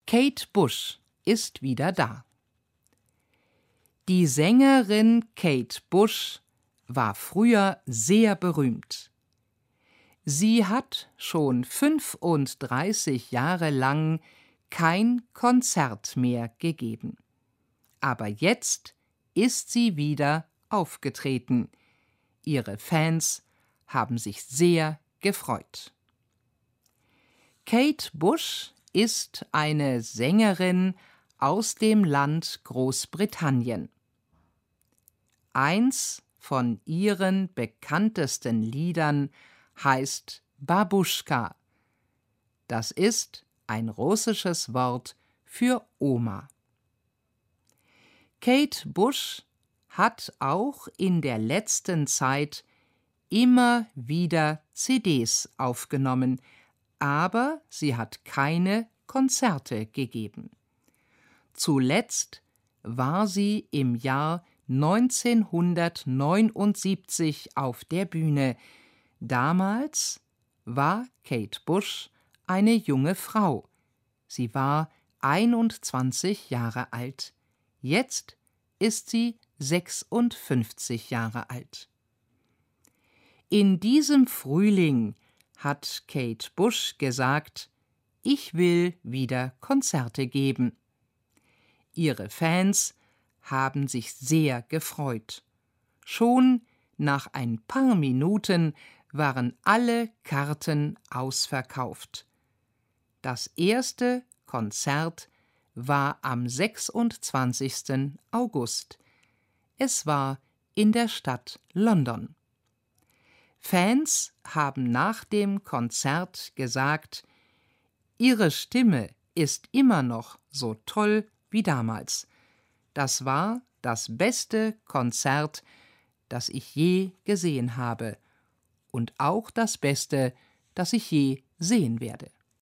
Kate Bush ist wieder da. Die Sängerin Kate Bush war früher sehr berühmt. Sie hat schon 35 Jahre lang kein Konzert mehr gegeben. Aber jetzt ist sie wieder aufgetreten. Ihre Fans haben sich sehr gefreut. Kate Bush ist eine Sängerin aus dem Land Großbritannien. Eins von ihren bekanntesten Liedern heißt Babuschka. Das ist ein russisches Wort für Oma. Kate Bush hat auch in der letzten Zeit immer wieder CDs aufgenommen, aber sie hat keine Konzerte gegeben. Zuletzt war sie im Jahr 1979 auf der Bühne. Damals war Kate Bush eine junge Frau. Sie war 21 Jahre alt. Jetzt ist sie 56 Jahre alt. In diesem Frühling hat Kate Bush gesagt, ich will wieder Konzerte geben. Ihre Fans haben sich sehr gefreut. Schon nach ein paar Minuten waren alle Karten ausverkauft. Das erste Konzert war am 26. August. Es war in der Stadt London. Fans haben nach dem Konzert gesagt, ihre Stimme ist immer noch so toll wie damals. Das war das beste Konzert, das ich je gesehen habe und auch das Beste, das ich je sehen werde.